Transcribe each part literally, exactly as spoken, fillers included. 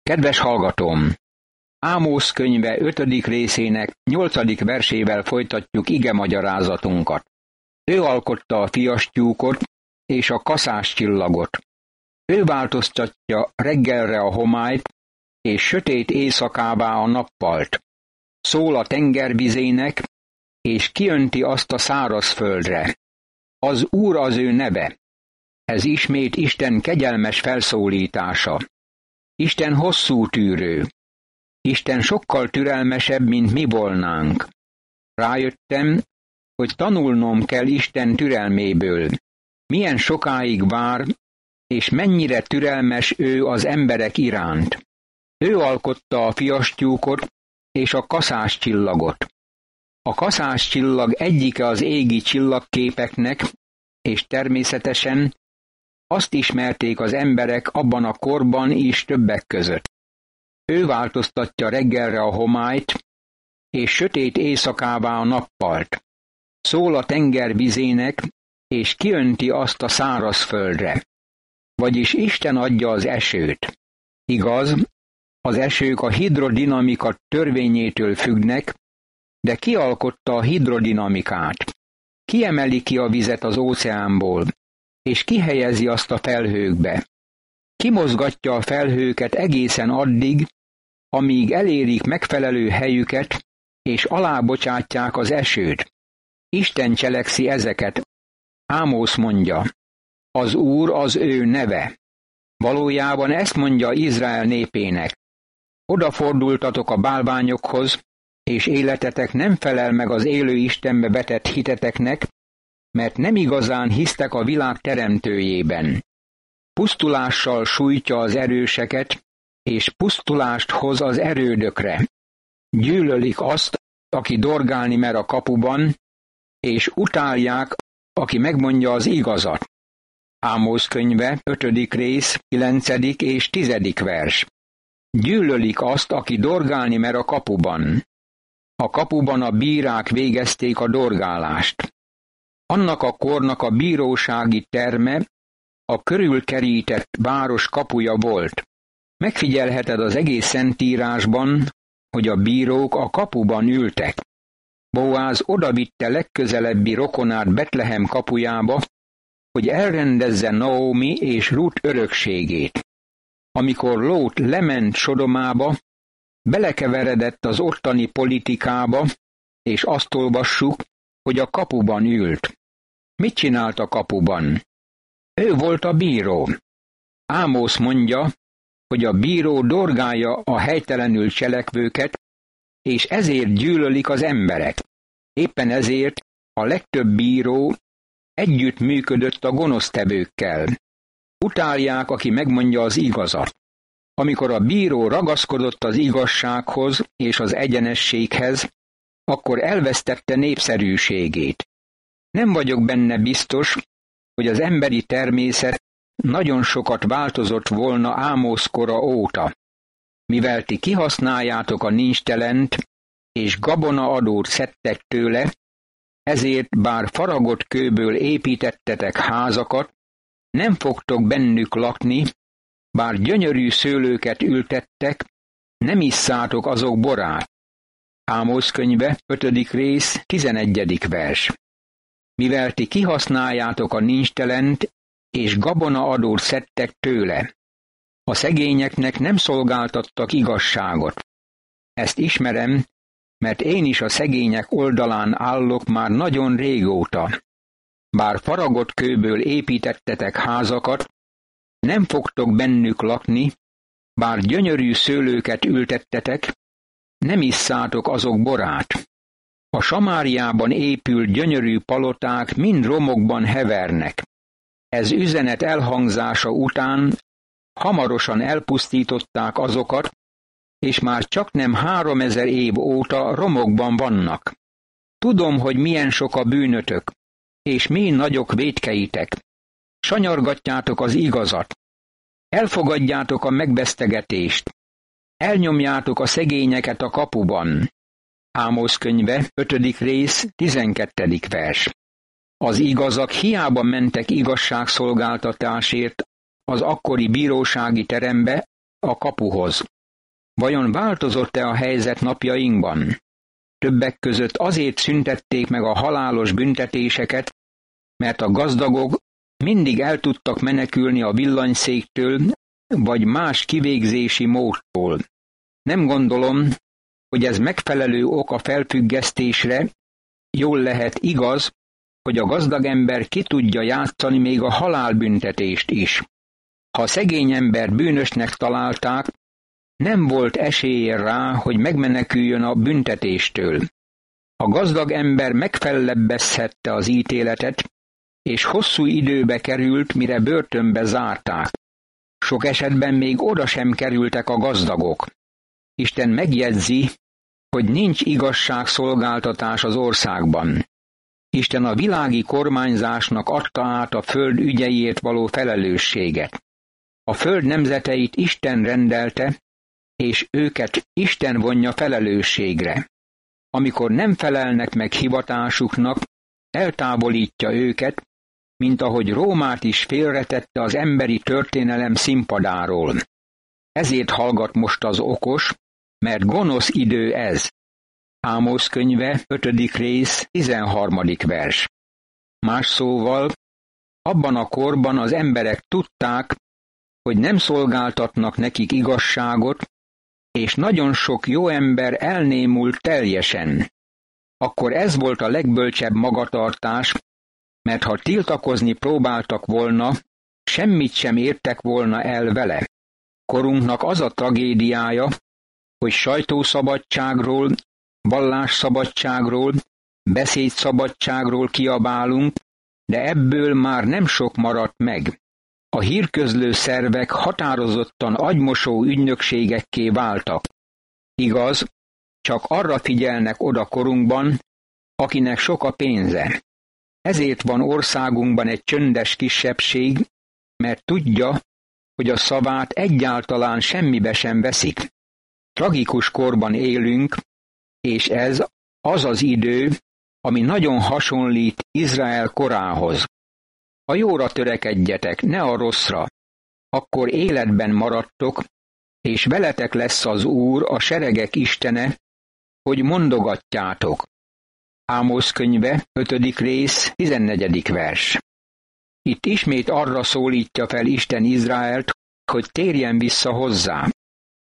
Kedves hallgatóm! Ámósz könyve ötödik részének nyolcadik versével folytatjuk igemagyarázatunkat. Ő alkotta a fiastyúkot és a kaszás csillagot. Ő változtatja reggelre a homályt, és sötét éjszakává a nappalt. Szól a tengervizének, és kiönti azt a szárazföldre. Az Úr az ő neve. Ez ismét Isten kegyelmes felszólítása. Isten hosszú tűrő. Isten sokkal türelmesebb, mint mi volnánk. Rájöttem, hogy tanulnom kell Isten türelméből. Milyen sokáig vár, és mennyire türelmes ő az emberek iránt. Ő alkotta a fiastyúkot és a kaszás csillagot. A kaszás csillag egyike az égi csillagképeknek, és természetesen azt ismerték az emberek abban a korban is többek között. Ő változtatja reggelre a homályt, és sötét éjszakává a nappalt. Szól a tenger vizének, és kiönti azt a szárazföldre. Vagyis Isten adja az esőt. Igaz, az esők a hidrodinamika törvényétől függnek, de ki alkotta a hidrodinamikát? Ki emeli ki a vizet az óceánból, és ki helyezi azt a felhőkbe? Ki mozgatja a felhőket egészen addig, amíg elérik megfelelő helyüket, és alábocsátják az esőt? Isten cselekszi ezeket. Ámósz mondja, az Úr az ő neve. Valójában ezt mondja Izrael népének. Odafordultatok a bálványokhoz, és életetek nem felel meg az élő Istenbe vetett hiteteknek, mert nem igazán hisztek a világ teremtőjében. Pusztulással sújtja az erőseket, és pusztulást hoz az erődökre. Gyűlölik azt, aki dorgálni mer a kapuban, és utálják, aki megmondja az igazat. Ámósz könyve, ötödik rész, kilencedik és tizedik vers. Gyűlölik azt, aki dorgálni mer a kapuban. A kapuban a bírák végezték a dorgálást. Annak a kornak a bírósági terme a körülkerített város kapuja volt. Megfigyelheted az egész Szentírásban, hogy a bírók a kapuban ültek. Boáz odavitte legközelebbi rokonát Betlehem kapujába, hogy elrendezze Naomi és Rut örökségét. Amikor Lót lement Sodomába, belekeveredett az ottani politikába, és azt olvassuk, hogy a kapuban ült. Mit csinált a kapuban? Ő volt a bíró. Ámósz mondja, hogy a bíró dorgálja a helytelenül cselekvőket, és ezért gyűlölik az emberek. Éppen ezért a legtöbb bíró együtt működött a gonosztevőkkel. Utálják, aki megmondja az igazat. Amikor a bíró ragaszkodott az igazsághoz és az egyenességhez, akkor elvesztette népszerűségét. Nem vagyok benne biztos, hogy az emberi természet nagyon sokat változott volna Ámósz kora óta. Mivel ti kihasználjátok a nincstelent, és gabonaadót szedtek tőle, ezért bár faragott kőből építettetek házakat, nem fogtok bennük lakni, bár gyönyörű szőlőket ültettek, nem isszátok azok borát. Ámósz könyve, ötödik rész, tizenegyedik vers. Mivel ti kihasználjátok a nincstelent, és gabonaadót szedtek tőle. A szegényeknek nem szolgáltattak igazságot. Ezt ismerem, mert én is a szegények oldalán állok már nagyon régóta. Bár faragott kőből építettetek házakat, nem fogtok bennük lakni, bár gyönyörű szőlőket ültettetek, nem isszátok azok borát. A Samáriában épült gyönyörű paloták mind romokban hevernek. Ez üzenet elhangzása után hamarosan elpusztították azokat, és már csaknem háromezer év óta romokban vannak. Tudom, hogy milyen sok a bűnötök, és mi nagyok vétkeitek. Sanyargatjátok az igazat. Elfogadjátok a megvesztegetést. Elnyomjátok a szegényeket a kapuban. Ámósz könyve, ötödik rész, tizenkettedik vers. Az igazak hiába mentek igazságszolgáltatásért az akkori bírósági terembe, a kapuhoz. Vajon változott-e a helyzet napjainkban? Többek között azért szüntették meg a halálos büntetéseket, mert a gazdagok mindig el tudtak menekülni a villanyszéktől, vagy más kivégzési módtól. Nem gondolom, hogy ez megfelelő ok a felfüggesztésre. Jól lehet igaz, hogy a gazdag ember ki tudja játszani még a halálbüntetést is. Ha a szegény ember bűnösnek találták, nem volt esélye rá, hogy megmeneküljön a büntetéstől. A gazdag ember megfellebbezhette az ítéletet, és hosszú időbe került, mire börtönbe zárták. Sok esetben még oda sem kerültek a gazdagok. Isten megjegyzi, hogy nincs igazságszolgáltatás az országban. Isten a világi kormányzásnak adta át a föld ügyeiért való felelősséget. A föld nemzeteit Isten rendelte, és őket Isten vonja felelősségre. Amikor nem felelnek meg hivatásuknak, eltávolítja őket, mint ahogy Rómát is félretette az emberi történelem színpadáról. Ezért hallgat most az okos, mert gonosz idő ez. Ámosz könyve, ötödik rész, tizenharmadik vers. Más szóval, abban a korban az emberek tudták, hogy nem szolgáltatnak nekik igazságot, és nagyon sok jó ember elnémult teljesen. Akkor ez volt a legbölcsebb magatartás, mert ha tiltakozni próbáltak volna, semmit sem értek volna el vele. Korunknak az a tragédiája, hogy sajtószabadságról, vallásszabadságról, beszédszabadságról kiabálunk, de ebből már nem sok maradt meg. A hírközlő szervek határozottan agymosó ügynökségekké váltak. Igaz, csak arra figyelnek oda korunkban, akinek sok a pénze. Ezért van országunkban egy csöndes kisebbség, mert tudja, hogy a szavát egyáltalán semmibe sem veszik. Tragikus korban élünk, és ez az az idő, ami nagyon hasonlít Izrael korához. A jóra törekedjetek, ne a rosszra, akkor életben maradtok, és veletek lesz az Úr, a seregek Istene, hogy mondogatjátok. Ámosz könyve, ötödik rész, tizennegyedik vers. Itt ismét arra szólítja fel Isten Izraelt, hogy térjen vissza hozzá.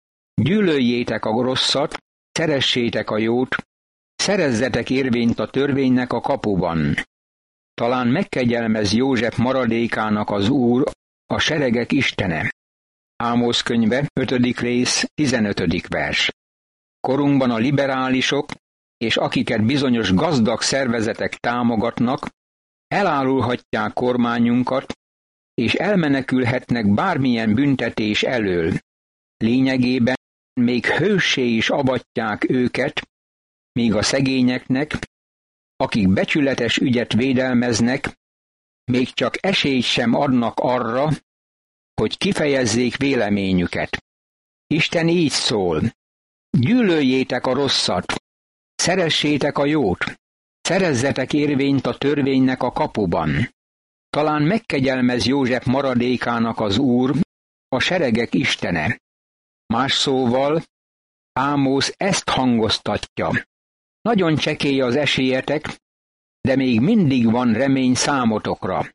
Gyűlöljétek a rosszat, szeressétek a jót, szerezzetek érvényt a törvénynek a kapuban. Talán megkegyelmez József maradékának az Úr, a seregek Istene. Ámosz könyve, ötödik rész, tizenötödik vers. Korunkban a liberálisok, és akiket bizonyos gazdag szervezetek támogatnak, elárulhatják kormányunkat, és elmenekülhetnek bármilyen büntetés elől. Lényegében még hőssé is avatják őket, míg a szegényeknek, akik becsületes ügyet védelmeznek, még csak esélyt sem adnak arra, hogy kifejezzék véleményüket. Isten így szól: gyűlöljétek a rosszat, szeressétek a jót, szerezzetek érvényt a törvénynek a kapuban. Talán megkegyelmez József maradékának az Úr, a seregek Istene. Más szóval, Ámosz ezt hangoztatja. Nagyon csekély az esélyetek, de még mindig van remény számotokra.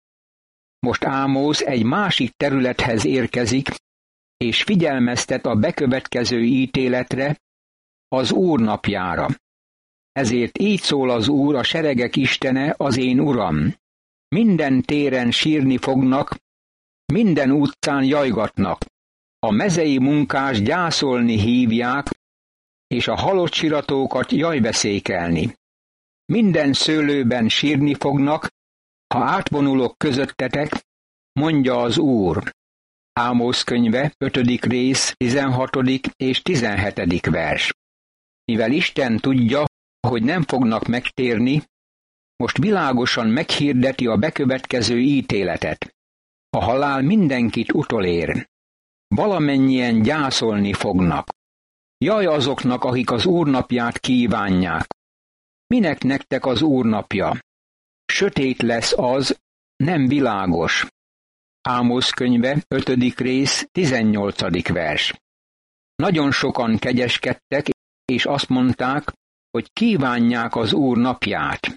Most Ámosz egy másik területhez érkezik, és figyelmeztet a bekövetkező ítéletre, az Úr napjára. Ezért így szól az Úr, a seregek Istene, az én Uram. Minden téren sírni fognak, minden utcán jajgatnak. A mezei munkás gyászolni hívják, és a halott siratókat jajbeszékelni. Minden szőlőben sírni fognak, ha átvonulok közöttetek, mondja az Úr. Ámosz könyve, ötödik rész, tizenhatodik és tizenhetedik vers. Mivel Isten tudja, hogy nem fognak megtérni, most világosan meghirdeti a bekövetkező ítéletet. A halál mindenkit utolér. Valamennyien gyászolni fognak. Jaj azoknak, akik az Úr napját kívánják. Minek nektek az Úr napja? Sötét lesz az, nem világos. Ámosz könyve, ötödik rész, tizennyolcadik vers. Nagyon sokan kegyeskedtek, és azt mondták, hogy kívánják az Úr napját.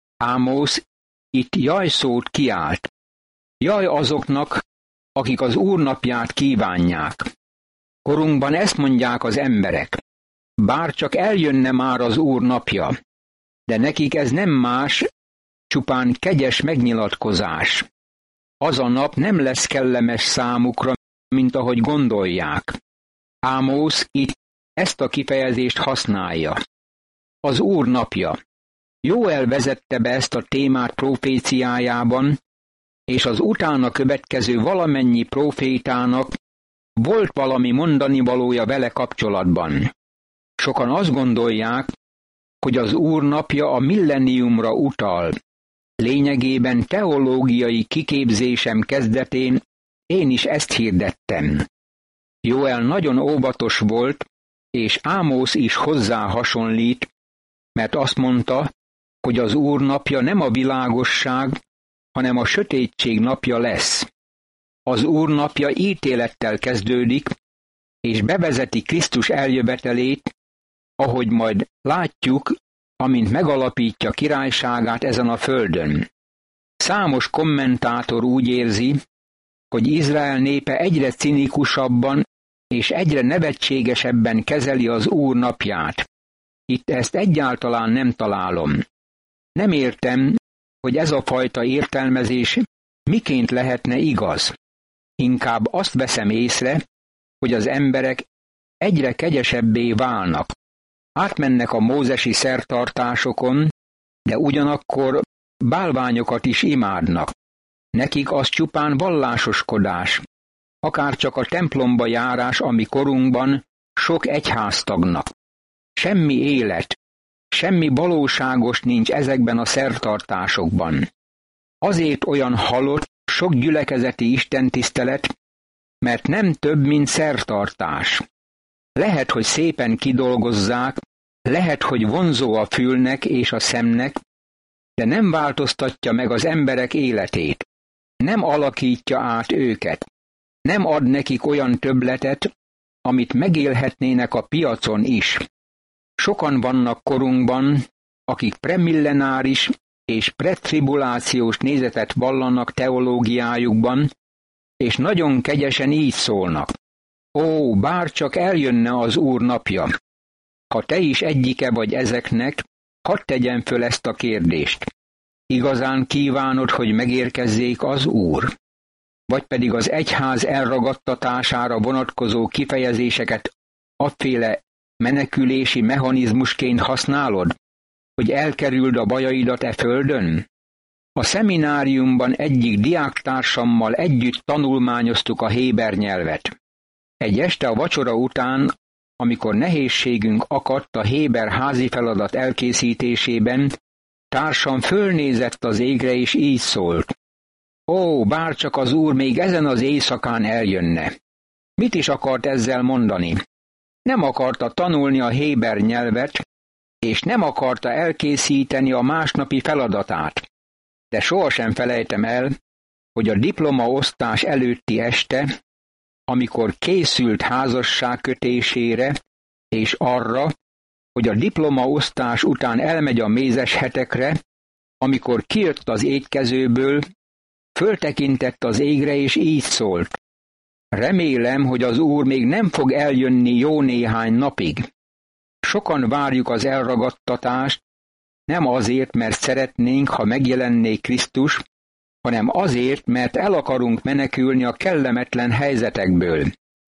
Ámosz itt jaj szót kiált. Jaj azoknak, akik az Úr napját kívánják. Korunkban ezt mondják az emberek. Bár csak eljönne már az Úr napja, de nekik ez nem más, csupán kegyes megnyilatkozás. Az a nap nem lesz kellemes számukra, mint ahogy gondolják. Ámosz itt ezt a kifejezést használja. Az Úr napja. Jóel vezette be ezt a témát proféciájában, és az utána következő valamennyi profétának volt valami mondanivalója vele kapcsolatban. Sokan azt gondolják, hogy az Úr napja a millenniumra utal. Lényegében teológiai kiképzésem kezdetén én is ezt hirdettem. Jóel nagyon óvatos volt, és Ámosz is hozzá hasonlít, mert azt mondta, hogy az Úr napja nem a világosság, hanem a sötétség napja lesz. Az Úr napja ítélettel kezdődik, és bevezeti Krisztus eljövetelét, ahogy majd látjuk, amint megalapítja királyságát ezen a földön. Számos kommentátor úgy érzi, hogy Izrael népe egyre cinikusabban és egyre nevetségesebben kezeli az Úr napját. Itt ezt egyáltalán nem találom. Nem értem, hogy ez a fajta értelmezés miként lehetne igaz. Inkább azt veszem észre, hogy az emberek egyre kegyesebbé válnak. Átmennek a mózesi szertartásokon, de ugyanakkor bálványokat is imádnak. Nekik az csupán vallásoskodás, akár csak a templomba járás, ami korunkban sok egyháztagnak. Semmi élet, semmi valóságos nincs ezekben a szertartásokban. Azért olyan halott sok gyülekezeti istentisztelet, mert nem több, mint szertartás. Lehet, hogy szépen kidolgozzák, lehet, hogy vonzó a fülnek és a szemnek, de nem változtatja meg az emberek életét. Nem alakítja át őket. Nem ad nekik olyan többletet, amit megélhetnének a piacon is. Sokan vannak korunkban, akik premillenáris és pretribulációs nézetet vallanak teológiájukban, és nagyon kegyesen így szólnak. Ó, bár csak eljönne az Úr napja! Ha te is egyike vagy ezeknek, hadd tegyem föl ezt a kérdést. Igazán kívánod, hogy megérkezzék az Úr? Vagy pedig az egyház elragadtatására vonatkozó kifejezéseket afféle menekülési mechanizmusként használod, hogy elkerüld a bajaidat e földön? A szemináriumban egyik diáktársammal együtt tanulmányoztuk a héber nyelvet. Egy este a vacsora után, amikor nehézségünk akadt a héber házi feladat elkészítésében, társam fölnézett az égre és így szólt. Ó, bárcsak az Úr még ezen az éjszakán eljönne. Mit is akart ezzel mondani? Nem akarta tanulni a héber nyelvet, és nem akarta elkészíteni a másnapi feladatát. De sohasem felejtem el, hogy a diplomaosztás előtti este, amikor készült házasság kötésére, és arra, hogy a diplomaosztás után elmegy a mézes hetekre, amikor kijött az étkezőből, föltekintett az égre, és így szólt. Remélem, hogy az Úr még nem fog eljönni jó néhány napig. Sokan várjuk az elragadtatást, nem azért, mert szeretnénk, ha megjelenné Krisztus, hanem azért, mert el akarunk menekülni a kellemetlen helyzetekből.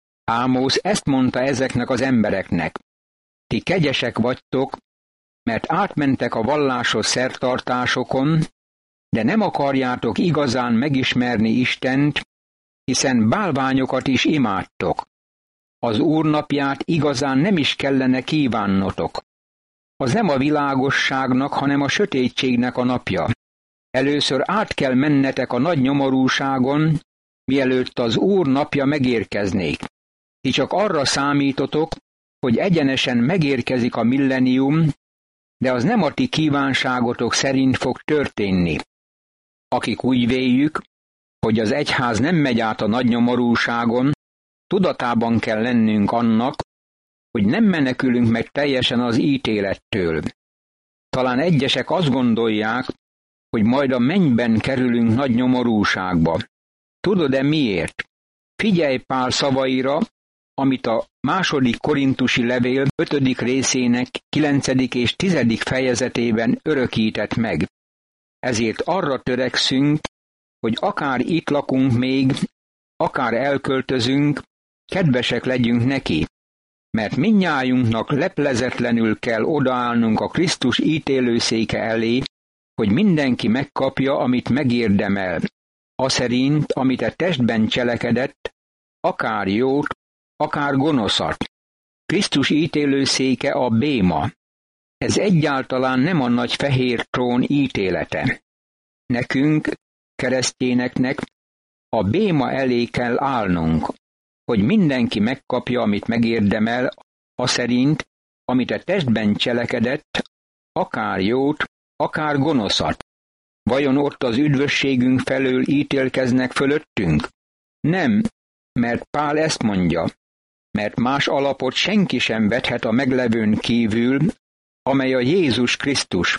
Ámosz ezt mondta ezeknek az embereknek. Ti kegyesek vagytok, mert átmentek a vallásos szertartásokon, de nem akarjátok igazán megismerni Istent, hiszen bálványokat is imádtok. Az Úr napját igazán nem is kellene kívánnotok. Az nem a világosságnak, hanem a sötétségnek a napja. Először át kell mennetek a nagy nyomorúságon, mielőtt az Úr napja megérkeznék. Ti csak arra számítotok, hogy egyenesen megérkezik a millennium, de az nem a ti kívánságotok szerint fog történni. Akik úgy véljük, hogy az egyház nem megy át a nagy nyomorúságon, tudatában kell lennünk annak, hogy nem menekülünk meg teljesen az ítélettől. Talán egyesek azt gondolják, hogy majd a mennyben kerülünk nagy nyomorúságba. Tudod-e miért? Figyelj Pál szavaira, amit a második korintusi levél ötödik részének kilencedik és tizedik fejezetében örökített meg. Ezért arra törekszünk, hogy akár itt lakunk még, akár elköltözünk, kedvesek legyünk neki, mert mindnyájunknak leplezetlenül kell odaállnunk a Krisztus ítélőszéke elé, hogy mindenki megkapja, amit megérdemel, aszerint, amit a testben cselekedett, akár jót, akár gonoszat. Krisztus ítélőszéke a béma. Ez egyáltalán nem a nagy fehér trón ítélete. Nekünk, keresztényeknek a béma elé kell állnunk, hogy mindenki megkapja, amit megérdemel, aszerint, amit a testben cselekedett, akár jót, akár gonoszat. Vajon ott az üdvösségünk felől ítélkeznek fölöttünk? Nem, mert Pál ezt mondja, mert más alapot senki sem vethet a meglevőn kívül, amely a Jézus Krisztus.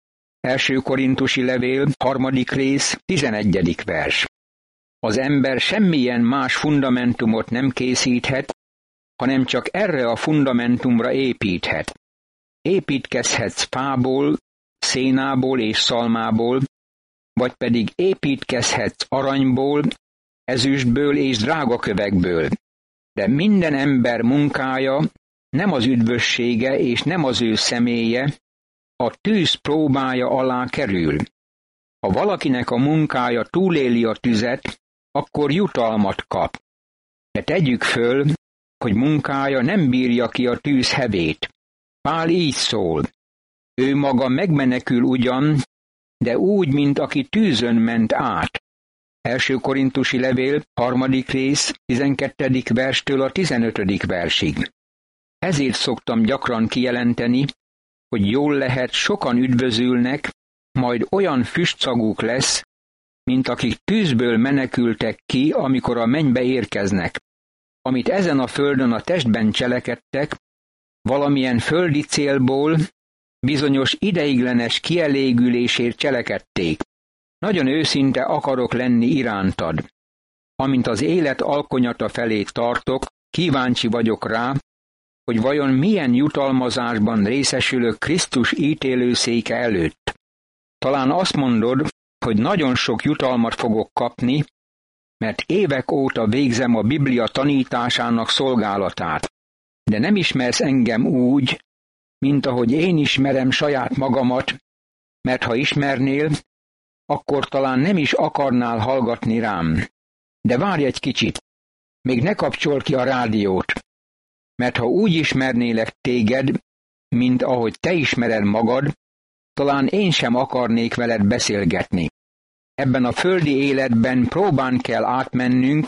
Első korintusi levél, harmadik rész, tizenegyedik vers. Az ember semmilyen más fundamentumot nem készíthet, hanem csak erre a fundamentumra építhet. Építkezhetsz fából, szénából és szalmából, vagy pedig építkezhetsz aranyból, ezüstből és drágakövekből. De minden ember munkája nem az üdvössége és nem az ő személye, a tűz próbája alá kerül. Ha valakinek a munkája túléli a tüzet, akkor jutalmat kap. De tegyük föl, hogy munkája nem bírja ki a tűz hevét. Pál így szól. Ő maga megmenekül ugyan, de úgy, mint aki tűzön ment át. Első korintusi levél, harmadik rész, tizenkettedik verstől a tizenötödik versig. Ezért szoktam gyakran kijelenteni, hogy jól lehet sokan üdvözülnek, majd olyan füstszaguk lesz, mint akik tűzből menekültek ki, amikor a mennybe érkeznek. Amit ezen a földön a testben cselekedtek, valamilyen földi célból, bizonyos ideiglenes kielégülésért cselekedték. Nagyon őszinte akarok lenni irántad. Amint az élet alkonyata felé tartok, kíváncsi vagyok rá, hogy vajon milyen jutalmazásban részesülök Krisztus ítélőszéke előtt. Talán azt mondod, hogy nagyon sok jutalmat fogok kapni, mert évek óta végzem a Biblia tanításának szolgálatát. De nem ismersz engem úgy, mint ahogy én ismerem saját magamat, mert ha ismernél, akkor talán nem is akarnál hallgatni rám. De várj egy kicsit, még ne kapcsol ki a rádiót, mert ha úgy ismernélek téged, mint ahogy te ismered magad, talán én sem akarnék veled beszélgetni. Ebben a földi életben próbán kell átmennünk,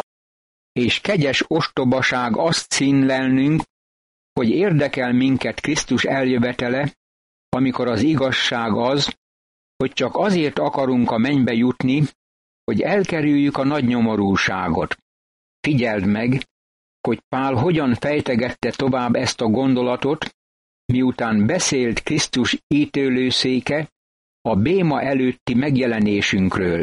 és kegyes ostobaság azt színlelnünk, hogy érdekel minket Krisztus eljövetele, amikor az igazság az, hogy csak azért akarunk a mennybe jutni, hogy elkerüljük a nagy nyomorúságot. Figyeld meg, hogy Pál hogyan fejtegette tovább ezt a gondolatot, miután beszélt Krisztus ítélőszéke a béma előtti megjelenésünkről.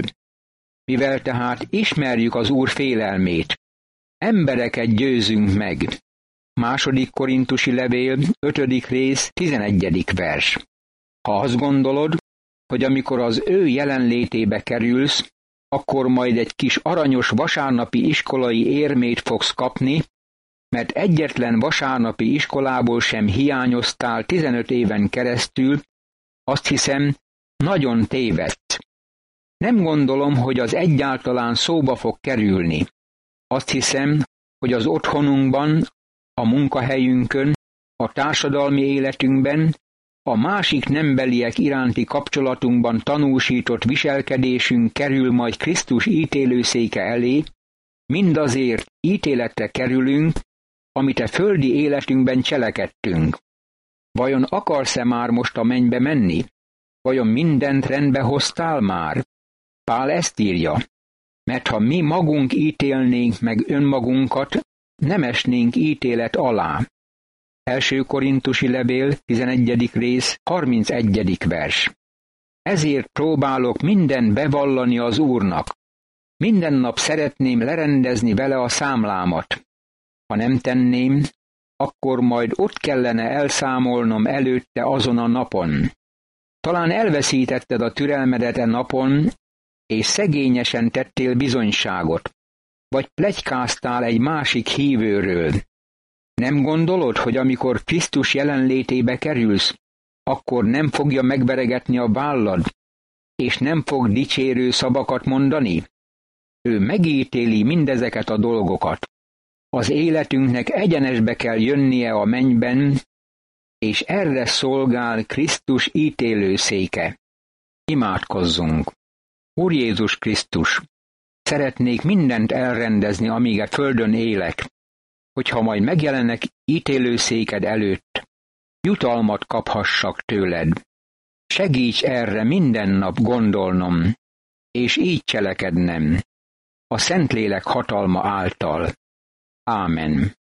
Mivel tehát ismerjük az Úr félelmét, embereket győzünk meg. Második korintusi levél, ötödik rész, tizenegyedik vers. Ha azt gondolod, hogy amikor az ő jelenlétébe kerülsz, akkor majd egy kis aranyos vasárnapi iskolai érmét fogsz kapni, mert egyetlen vasárnapi iskolából sem hiányoztál tizenöt éven keresztül, azt hiszem, nagyon tévedsz. Nem gondolom, hogy az egyáltalán szóba fog kerülni. Azt hiszem, hogy az otthonunkban, a munkahelyünkön, a társadalmi életünkben, a másik nembeliek iránti kapcsolatunkban tanúsított viselkedésünk kerül majd Krisztus ítélőszéke elé, mindazért ítéletre kerülünk, amit a földi életünkben cselekedtünk. Vajon akarsz-e már most a mennybe menni? Vajon mindent rendbe hoztál már? Pál ezt írja, mert ha mi magunk ítélnénk meg önmagunkat, nem esnénk ítélet alá. Első Korintusi levél, tizenegyedik rész, harmincegyedik vers. Ezért próbálok mindent bevallani az Úrnak. Minden nap szeretném lerendezni vele a számlámat. Ha nem tenném, akkor majd ott kellene elszámolnom előtte azon a napon. Talán elveszítetted a türelmedet e napon, és szegényesen tettél bizonyságot, vagy pletykáztál egy másik hívőről. Nem gondolod, hogy amikor Krisztus jelenlétébe kerülsz, akkor nem fogja megveregetni a vállad, és nem fog dicsérő szavakat mondani? Ő megítéli mindezeket a dolgokat. Az életünknek egyenesbe kell jönnie a mennyben, és erre szolgál Krisztus ítélőszéke. Imádkozzunk! Úr Jézus Krisztus, szeretnék mindent elrendezni, amíg a földön élek, hogyha majd megjelenek ítélőszéked előtt, jutalmat kaphassak tőled. Segíts erre minden nap gondolnom, és így cselekednem, a Szentlélek hatalma által. Ámen.